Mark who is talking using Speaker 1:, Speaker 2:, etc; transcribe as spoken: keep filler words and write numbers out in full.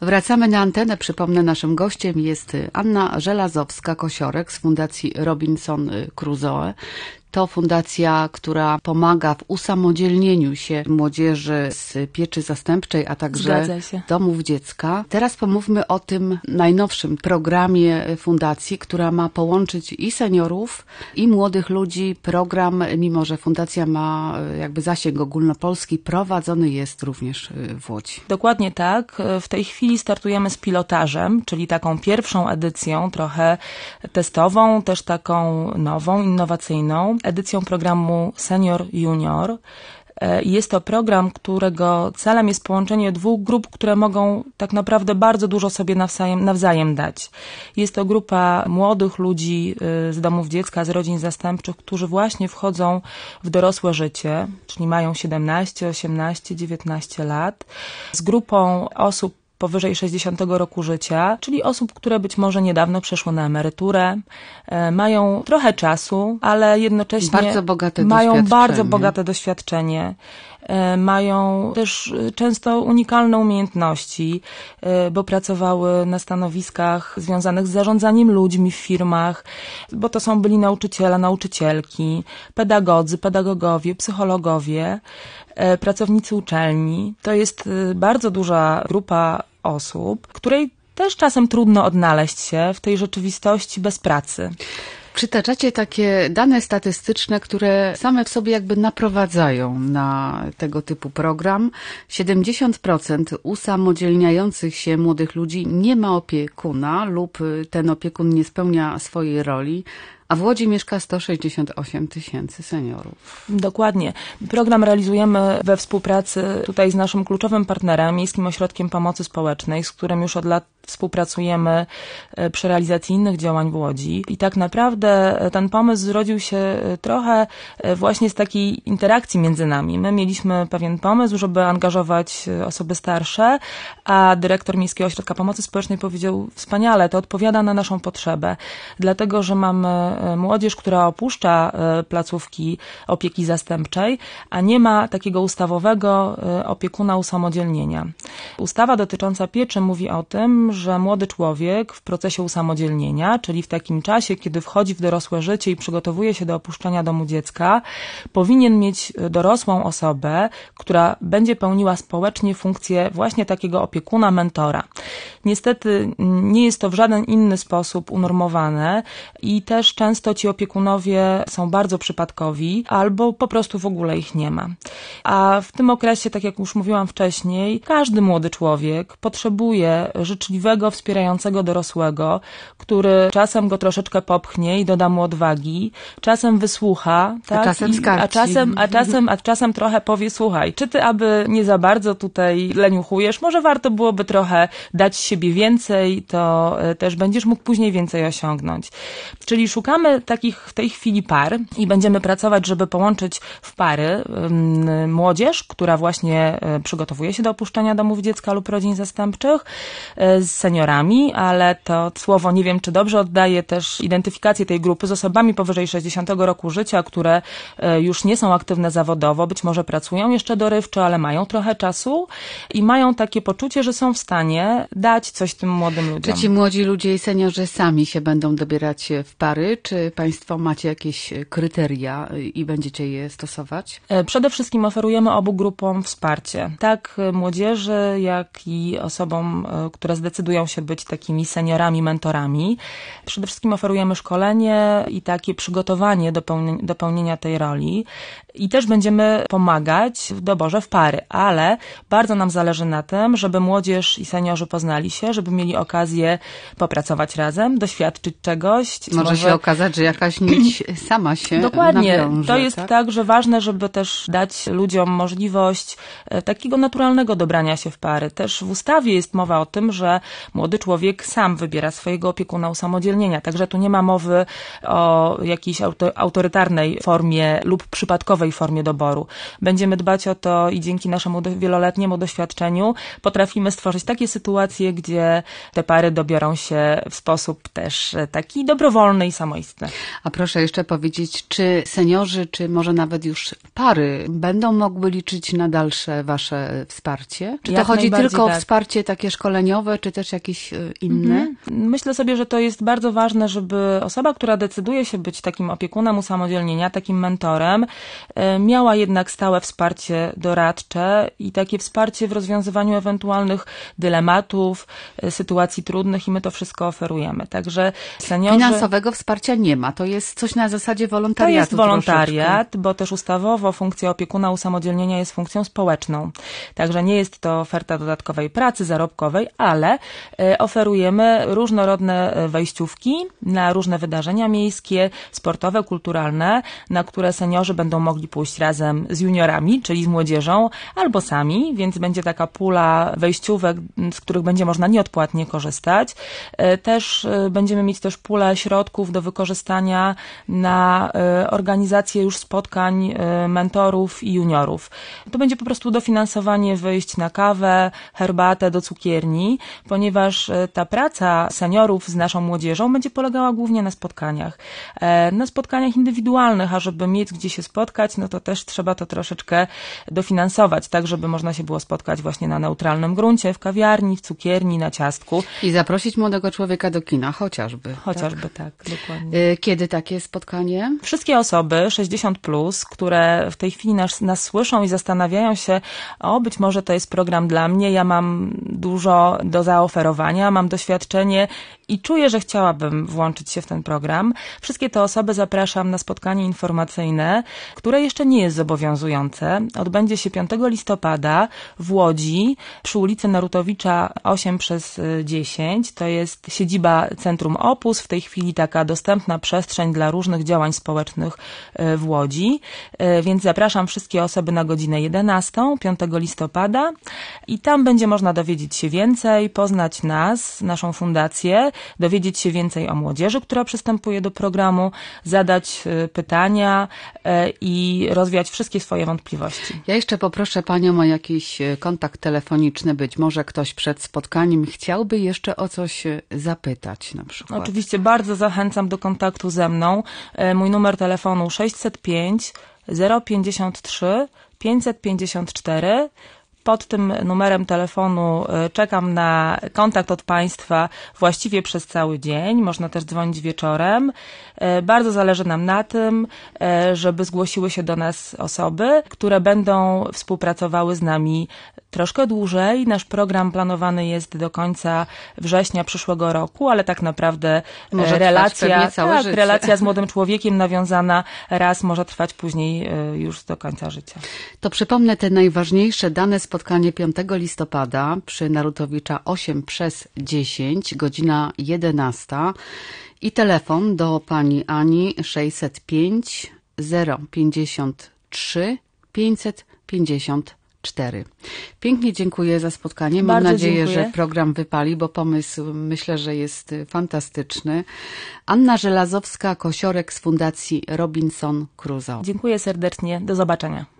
Speaker 1: Wracamy na antenę. Przypomnę, naszym gościem jest Anna Żelazowska-Kosiorek z Fundacji Robinson Crusoe. To fundacja, która pomaga w usamodzielnieniu się młodzieży z pieczy zastępczej, a także domów dziecka. Teraz pomówmy o tym najnowszym programie fundacji, która ma połączyć i seniorów, i młodych ludzi. Program, mimo że fundacja ma jakby zasięg ogólnopolski, prowadzony jest również w Łodzi.
Speaker 2: Dokładnie tak. W tej chwili startujemy z pilotażem, czyli taką pierwszą edycją, trochę testową, też taką nową, innowacyjną, edycją programu Senior Junior. Jest to program, którego celem jest połączenie dwóch grup, które mogą tak naprawdę bardzo dużo sobie nawzajem, nawzajem dać. Jest to grupa młodych ludzi z domów dziecka, z rodzin zastępczych, którzy właśnie wchodzą w dorosłe życie, czyli mają siedemnaście, osiemnaście, dziewiętnaście lat, z grupą osób powyżej sześćdziesiątego roku życia, czyli osób, które być może niedawno przeszły na emeryturę, e, mają trochę czasu, ale jednocześnie
Speaker 1: bardzo bogate
Speaker 2: mają bardzo bogate doświadczenie. E, mają też często unikalne umiejętności, e, bo pracowały na stanowiskach związanych z zarządzaniem ludźmi w firmach, bo to są byli nauczyciele, nauczycielki, pedagodzy, pedagogowie, psychologowie, e, pracownicy uczelni. To jest bardzo duża grupa osób, której też czasem trudno odnaleźć się w tej rzeczywistości bez pracy.
Speaker 1: Przytaczacie takie dane statystyczne, które same w sobie jakby naprowadzają na tego typu program. siedemdziesiąt procent usamodzielniających się młodych ludzi nie ma opiekuna lub ten opiekun nie spełnia swojej roli, a w Łodzi mieszka sto sześćdziesiąt osiem tysięcy seniorów.
Speaker 2: Dokładnie. Program realizujemy we współpracy tutaj z naszym kluczowym partnerem, Miejskim Ośrodkiem Pomocy Społecznej, z którym już od lat współpracujemy przy realizacji innych działań w Łodzi. I tak naprawdę ten pomysł zrodził się trochę właśnie z takiej interakcji między nami. My mieliśmy pewien pomysł, żeby angażować osoby starsze, a dyrektor Miejskiego Ośrodka Pomocy Społecznej powiedział: wspaniale, to odpowiada na naszą potrzebę, dlatego że mamy młodzież, która opuszcza placówki opieki zastępczej, a nie ma takiego ustawowego opiekuna usamodzielnienia. Ustawa dotycząca pieczy mówi o tym, że młody człowiek w procesie usamodzielnienia, czyli w takim czasie, kiedy wchodzi w dorosłe życie i przygotowuje się do opuszczenia domu dziecka, powinien mieć dorosłą osobę, która będzie pełniła społecznie funkcję właśnie takiego opiekuna, mentora. Niestety nie jest to w żaden inny sposób unormowane i też często ci opiekunowie są bardzo przypadkowi albo po prostu w ogóle ich nie ma. A w tym okresie, tak jak już mówiłam wcześniej, każdy młody człowiek potrzebuje życzliwego, wspierającego dorosłego, który czasem go troszeczkę popchnie i doda mu odwagi, czasem wysłucha, tak?
Speaker 1: A czasem skarci.
Speaker 2: A czasem, a czasem, a czasem trochę powie: słuchaj, czy ty aby nie za bardzo tutaj leniuchujesz, może warto byłoby trochę dać siebie więcej, to też będziesz mógł później więcej osiągnąć. Czyli szukamy takich w tej chwili par i będziemy pracować, żeby połączyć w pary um, młodzież, która właśnie przygotowuje się do opuszczenia domów dziecka lub rodzin zastępczych, z seniorami, ale to słowo nie wiem, czy dobrze oddaje też identyfikację tej grupy z osobami powyżej sześćdziesiątego roku życia, które już nie są aktywne zawodowo, być może pracują jeszcze dorywczo, ale mają trochę czasu i mają takie poczucie, że są w stanie dać coś tym młodym ludziom.
Speaker 1: Czy ci młodzi ludzie i seniorzy sami się będą dobierać w pary, czy państwo macie jakieś kryteria i będziecie je stosować?
Speaker 2: Przede wszystkim oferujemy obu grupom wsparcie. Tak młodzieży, jak i osobom, które zdecydują się być takimi seniorami, mentorami. Przede wszystkim oferujemy szkolenie i takie przygotowanie do, pełni- do pełnienia tej roli. I też będziemy pomagać w doborze w pary, ale bardzo nam zależy na tym, żeby młodzież i seniorzy poznali się, żeby mieli okazję popracować razem, doświadczyć czegoś.
Speaker 1: Może, może się okazać, że jakaś nić sama się
Speaker 2: Dokładnie.
Speaker 1: nawiąże.
Speaker 2: To jest
Speaker 1: tak?
Speaker 2: tak, że ważne, żeby też dać ludziom możliwość takiego naturalnego dobrania się w pary. Też w ustawie jest mowa o tym, że młody człowiek sam wybiera swojego opiekuna usamodzielnienia. Także tu nie ma mowy o jakiejś auto, autorytarnej formie lub przypadkowej formie doboru. Będziemy dbać o to i dzięki naszemu wieloletniemu doświadczeniu potrafimy stworzyć takie sytuacje, gdzie te pary dobiorą się w sposób też taki dobrowolny i samoistny.
Speaker 1: A proszę jeszcze powiedzieć, czy seniorzy, czy może nawet już pary będą mogły liczyć na dalsze wasze wsparcie? Czy to
Speaker 2: Jak
Speaker 1: chodzi tylko
Speaker 2: tak.
Speaker 1: o wsparcie takie szkoleniowe, czy też jakieś inne?
Speaker 2: Mhm. Myślę sobie, że to jest bardzo ważne, żeby osoba, która decyduje się być takim opiekunem usamodzielnienia, takim mentorem, miała jednak stałe wsparcie doradcze i takie wsparcie w rozwiązywaniu ewentualnych dylematów, sytuacji trudnych i my to wszystko oferujemy. Także seniorzy...
Speaker 1: Finansowego wsparcia nie ma. To jest coś na zasadzie wolontariatu.
Speaker 2: To jest wolontariat,
Speaker 1: troszeczkę.
Speaker 2: bo też ustawowo funkcja opiekuna usamodzielnienia jest funkcją społeczną. Także nie jest to oferta dodatkowej pracy zarobkowej, ale oferujemy różnorodne wejściówki na różne wydarzenia miejskie, sportowe, kulturalne, na które seniorzy będą mogli pójść razem z juniorami, czyli z młodzieżą, albo sami, więc będzie taka pula wejściówek, z których będzie można nieodpłatnie korzystać. Też będziemy mieć też pulę środków do wykorzystania na organizację już spotkań mentorów i juniorów. To będzie po prostu dofinansowanie wyjść na kawę, herbatę do cukierni, ponieważ ta praca seniorów z naszą młodzieżą będzie polegała głównie na spotkaniach. Na spotkaniach indywidualnych, a żeby mieć gdzie się spotkać, no to też trzeba to troszeczkę dofinansować, tak żeby można się było spotkać właśnie na neutralnym gruncie, w kawiarni, w cukierni, na ciastku.
Speaker 1: I zaprosić młodego człowieka do kina, chociażby.
Speaker 2: Chociażby tak, tak dokładnie.
Speaker 1: Kiedy takie spotkanie?
Speaker 2: Wszystkie osoby sześćdziesiąt plus, które w tej chwili nas, nas słyszą i zastanawiają się, o być może to jest program dla mnie, ja mam dużo do zaoferowania, mam doświadczenie i czuję, że chciałabym włączyć się w ten program. Wszystkie te osoby zapraszam na spotkanie informacyjne, które jeszcze nie jest zobowiązujące. Odbędzie się piątego listopada w Łodzi przy ulicy Narutowicza osiem przez dziesięć. To jest siedziba Centrum Opus, w tej chwili taka dostępna przestrzeń dla różnych działań społecznych w Łodzi. Więc zapraszam wszystkie osoby na godzinę jedenastą, piątego listopada i tam będzie można dowiedzieć się więcej, poznać nas, naszą fundację, dowiedzieć się więcej o młodzieży, która przystępuje do programu, zadać pytania i rozwiać wszystkie swoje wątpliwości.
Speaker 1: Ja jeszcze poproszę Panią o jakiś kontakt telefoniczny. Być może ktoś przed spotkaniem chciałby jeszcze o coś zapytać na przykład.
Speaker 2: Oczywiście bardzo zachęcam do kontaktu ze mną. Mój numer telefonu sześćset pięć zero pięćdziesiąt trzy pięćset pięćdziesiąt cztery. Pod tym numerem telefonu czekam na kontakt od Państwa właściwie przez cały dzień. Można też dzwonić wieczorem. Bardzo zależy nam na tym, żeby zgłosiły się do nas osoby, które będą współpracowały z nami troszkę dłużej. Nasz program planowany jest do końca września przyszłego roku, ale tak naprawdę
Speaker 1: może
Speaker 2: relacja,
Speaker 1: całe
Speaker 2: tak,
Speaker 1: życie.
Speaker 2: relacja z młodym człowiekiem nawiązana raz może trwać później już do końca życia.
Speaker 1: To przypomnę te najważniejsze dane. Spotkanie piątego listopada przy Narutowicza osiem przez dziesięć, godzina jedenasta i telefon do pani Ani sześćset pięć zero pięćdziesiąt trzy pięćset pięćdziesiąt cztery. Pięknie dziękuję za spotkanie. Mam
Speaker 2: Bardzo
Speaker 1: nadzieję,
Speaker 2: dziękuję.
Speaker 1: że program wypali, bo pomysł myślę, że jest fantastyczny. Anna Żelazowska-Kosiorek z Fundacji Robinson Crusoe.
Speaker 2: Dziękuję serdecznie. Do zobaczenia.